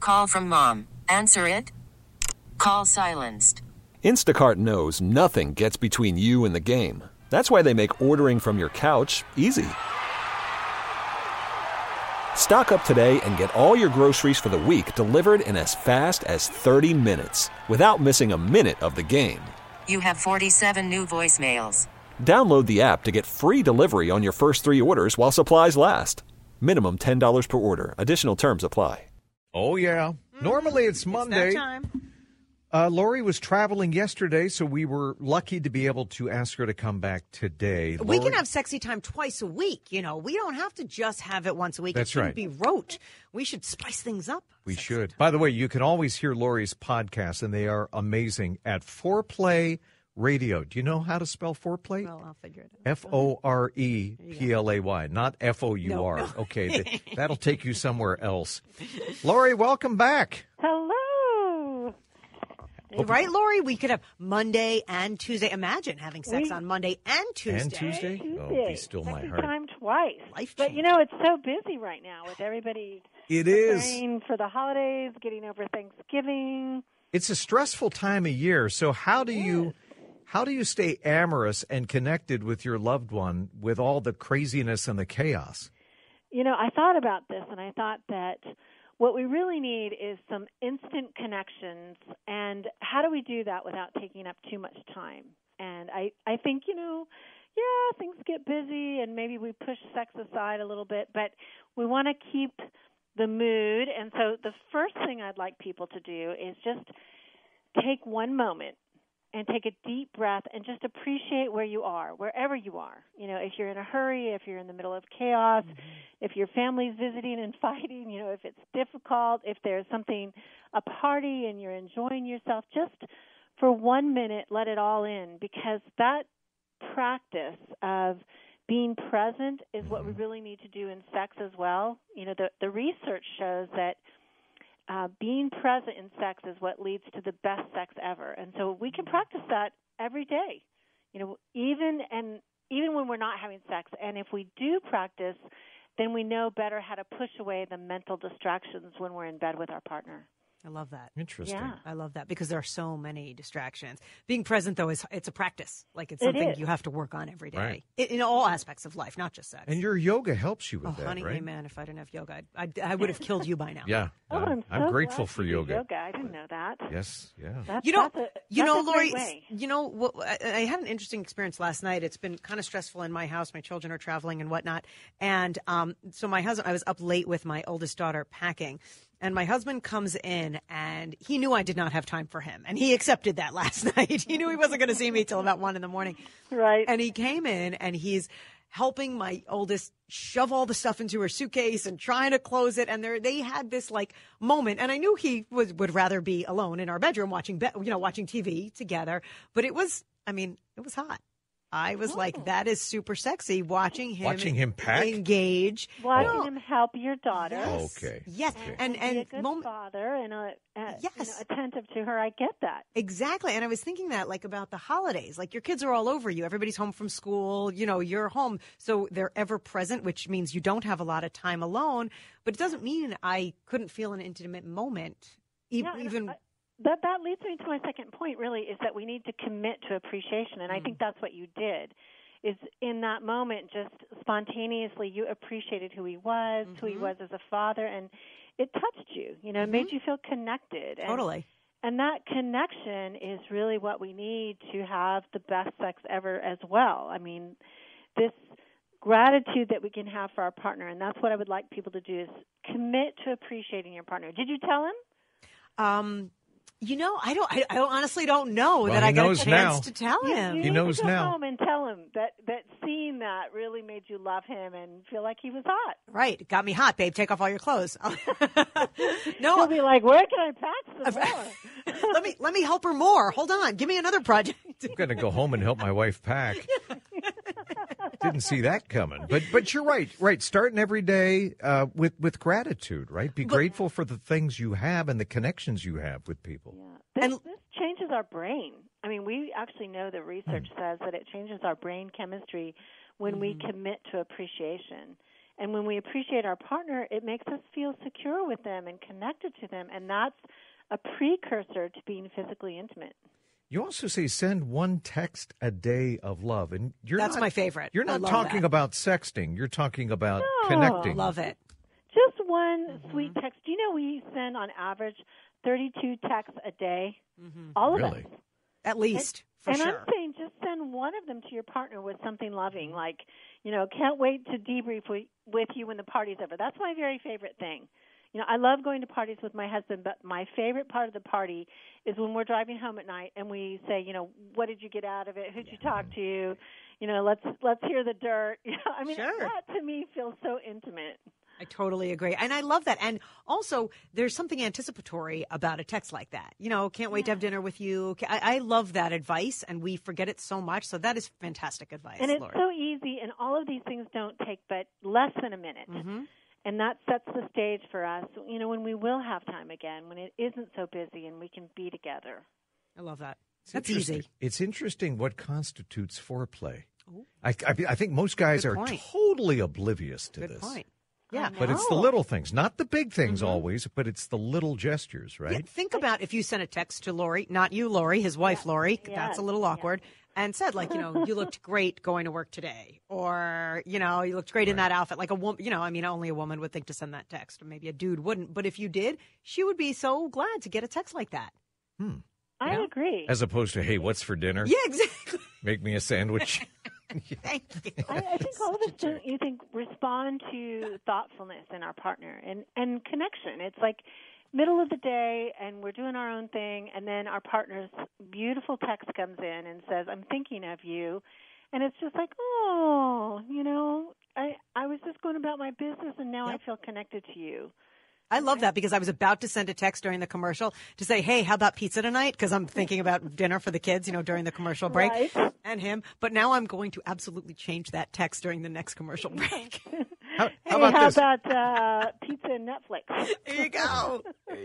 Call from mom. Answer it. Call silenced. Instacart knows nothing gets between you and the game. That's why they make ordering from your couch easy. Stock up today and get all your groceries for the week delivered in as fast as 30 minutes without missing a minute of the game. You have 47 new voicemails. Download the app to get free delivery on your first 3 orders while supplies last. Minimum $10 per order. Additional terms apply. Oh, yeah. Normally it's Monday. It's that time. Lori was traveling yesterday, so we were lucky to be able to ask her to come back today. We can have sexy time twice a week. You know, we don't have to just have it once a week. That's it shouldn't right. be rote. We should spice things up. We should. By the way, you can always hear Lori's podcasts, and they are amazing at Foreplay Radio. Do you know how to spell foreplay? Well, I'll figure it out. Foreplay, not F-O-U-R. No. Okay, that'll take you somewhere else. Lori, welcome back. Hello. Right, Lori? We could have Monday and Tuesday. Imagine having sex on Monday and Tuesday. And Tuesday? Oh, be still my Sexy heart. time twice. Life But, you know, it's so busy right now with everybody It is. preparing for the holidays, getting over Thanksgiving. It's a stressful time of year. So how do you stay amorous and connected with your loved one with all the craziness and the chaos? You know, I thought about this, and I thought that what we really need is some instant connections, and how do we do that without taking up too much time? And I think, you know, yeah, things get busy, and maybe we push sex aside a little bit, but we want to keep the mood. And so the first thing I'd like people to do is just take one moment and take a deep breath and just appreciate where you are, wherever you are. You know, if you're in a hurry, if you're in the middle of chaos, if your family's visiting and fighting, you know, if it's difficult, if there's something, a party and you're enjoying yourself, just for 1 minute, let it all in, because that practice of being present is what we really need to do in sex as well. You know, the research shows that being present in sex is what leads to the best sex ever. And so we can practice that every day, you know, even when we're not having sex. And if we do practice, then we know better how to push away the mental distractions when we're in bed with our partner. I love that. Interesting. Yeah. I love that because there are so many distractions. Being present, though, it's a practice. Like it's something you have to work on every day Right. in all aspects of life, not just sex. And your yoga helps you with oh, that, honey, right? amen. If I didn't have yoga, I would have killed you by now. Yeah. Oh, I'm so grateful glad for you do yoga. yoga. I didn't know that. Yes, yeah. That's a Lori, great way. you know, I had an interesting experience last night. It's been kind of stressful in my house. My children are traveling and whatnot. And so my husband, I was up late with my oldest daughter packing. And my husband comes in, and he knew I did not have time for him. And he accepted that last night. He knew he wasn't going to see me till about 1 a.m. Right. And he came in, and he's helping my oldest shove all the stuff into her suitcase and trying to close it. And they had this like moment. And I knew he would rather be alone in our bedroom watching TV together. But it was hot. I was like, that is super sexy watching him pack? engage. Watching him help your daughter. Yes. Okay. Yes. Okay. And Be a good father and Yes. attentive to her. I get that. Exactly. And I was thinking that like about the holidays, like your kids are all over you. Everybody's home from school, you know, you're home. So they're ever present, which means you don't have a lot of time alone, but it doesn't mean I couldn't feel an intimate moment. That leads me to my second point, really, is that we need to commit to appreciation. And I think that's what you did, is in that moment, just spontaneously, you appreciated who he was as a father, and it touched you. You know, it made you feel connected. Totally. And that connection is really what we need to have the best sex ever as well. I mean, this gratitude that we can have for our partner, and that's what I would like people to do, is commit to appreciating your partner. Did you tell him? You know, I honestly don't know Well, that he I got a knows chance now. to tell him. You He need knows to go now. home and tell him that seeing that really made you love him and feel like he was hot. Right. It got me hot, babe. Take off all your clothes. No, He'll be like, where can I patch some more? let me help her more. Hold on. Give me another project. I'm going to go home and help my wife pack. Didn't see that coming. But you're right. Right. Starting every day with gratitude, right? Be grateful for the things you have and the connections you have with people. Yeah. This changes our brain. I mean, we actually know the research says that it changes our brain chemistry when we commit to appreciation. And when we appreciate our partner, it makes us feel secure with them and connected to them, and that's a precursor to being physically intimate. You also say send one text a day of love, and That's my favorite. You're I not love talking that. about sexting. You're talking about No. connecting. Love it. Just one sweet text. Do you know we send on average 32 texts a day? All of Really? us. At least, for And sure. I'm saying just send one of them to your partner with something loving, like, can't wait to debrief with you when the party's over. That's my very favorite thing. I love going to parties with my husband, but my favorite part of the party is when we're driving home at night and we say, what did you get out of it? Who'd you talk to? Let's hear the dirt. Sure. That to me feels so intimate. I totally agree. And I love that. And also, there's something anticipatory about a text like that. Can't wait to have dinner with you. I love that advice, and we forget it so much. So that is fantastic advice, And it's Lori. so easy, and all of these things don't take but less than a minute. And that sets the stage for us, when we will have time again, when it isn't so busy and we can be together. I love that. It's That's interesting. easy. It's interesting what constitutes foreplay. I think most guys Good are point. totally oblivious to Good this. point. Yeah. But it's the little things, not the big things always, but it's the little gestures, right? Yeah, think about if you sent a text to Lori, not you, Lori, his wife, Lori. Yes. That's a little awkward. And said, you looked great going to work today. Or, you looked great in that outfit. Like a woman, only a woman would think to send that text. Or maybe a dude wouldn't. But if you did, she would be so glad to get a text like that. I agree. As opposed to, hey, what's for dinner? Yeah, exactly. Make me a sandwich. Thank you. I think all of us don't, respond to thoughtfulness in our partner and connection. It's like middle of the day and we're doing our own thing, and then our partner's beautiful text comes in and says, I'm thinking of you. And it's just like, I was just going about my business and now I feel connected to you. I love that because I was about to send a text during the commercial to say, hey, how about pizza tonight? Because I'm thinking about dinner for the kids, during the commercial break Right. and him. But now I'm going to absolutely change that text during the next commercial break. How Hey, about how this? about pizza and Netflix? There you go.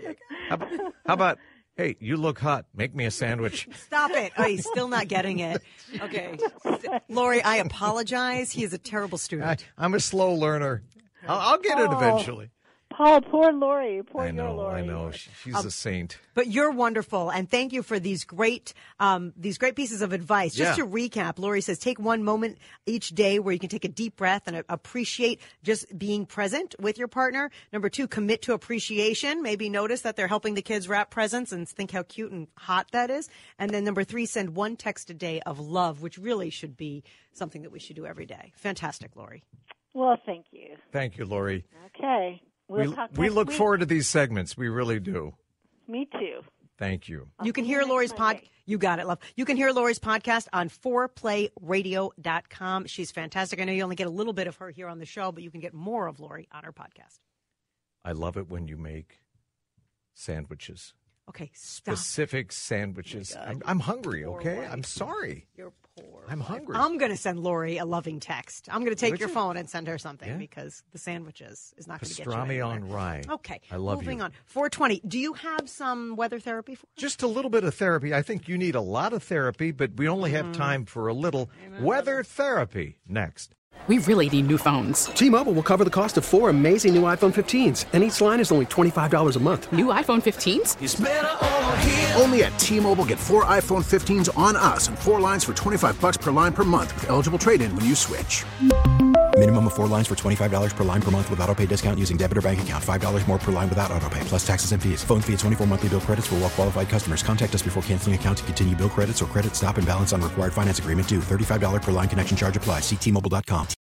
How about, hey, you look hot. Make me a sandwich. Stop it. Oh, he's still not getting it. Okay. Lori, I apologize. He is a terrible student. I'm a slow learner. I'll get it eventually. Paul, poor Lori. Poor I your know. Lori. She's a saint. But you're wonderful, and thank you for these great pieces of advice. Just Yeah. to recap, Lori says, take one moment each day where you can take a deep breath and appreciate just being present with your partner. Number 2, commit to appreciation. Maybe notice that they're helping the kids wrap presents and think how cute and hot that is. And then number 3, send one text a day of love, which really should be something that we should do every day. Fantastic, Lori. Well, thank you. Thank you, Lori. Okay. We'll talk We next look week. forward to these segments. We really do. Me too. Thank you. You can see you hear next Lori's Monday. You got it, love. You can hear Lori's podcast on 4playradio.com. She's fantastic. I know you only get a little bit of her here on the show, but you can get more of Lori on her podcast. I love it when you make sandwiches. Okay, stop. Specific sandwiches. I'm hungry, okay? I'm sorry. You're poor. I'm hungry. I'm going to send Lori a loving text. I'm going to take Would your you? phone and send her something Yeah. because the sandwiches is not going to get you Pastrami anywhere. on rye. Okay. I love Moving you. on. 420. Do you have some weather therapy for us? Just a little bit of therapy. I think you need a lot of therapy, but we only have time for a little weather therapy next. We really need new phones. T-Mobile will cover the cost of 4 amazing new iPhone 15s, and each line is only $25 a month. New iPhone 15s? Only at T-Mobile, get 4 iPhone 15s on us and 4 lines for $25 per line per month with eligible trade-in when you switch. Minimum of 4 lines for $25 per line per month with autopay discount using debit or bank account. $5 more per line without autopay, plus taxes and fees. Phone fee at 24 monthly bill credits for well-qualified customers. Contact us before canceling account to continue bill credits or credit stop and balance on required finance agreement due. $35 per line connection charge applies. See T-Mobile.com.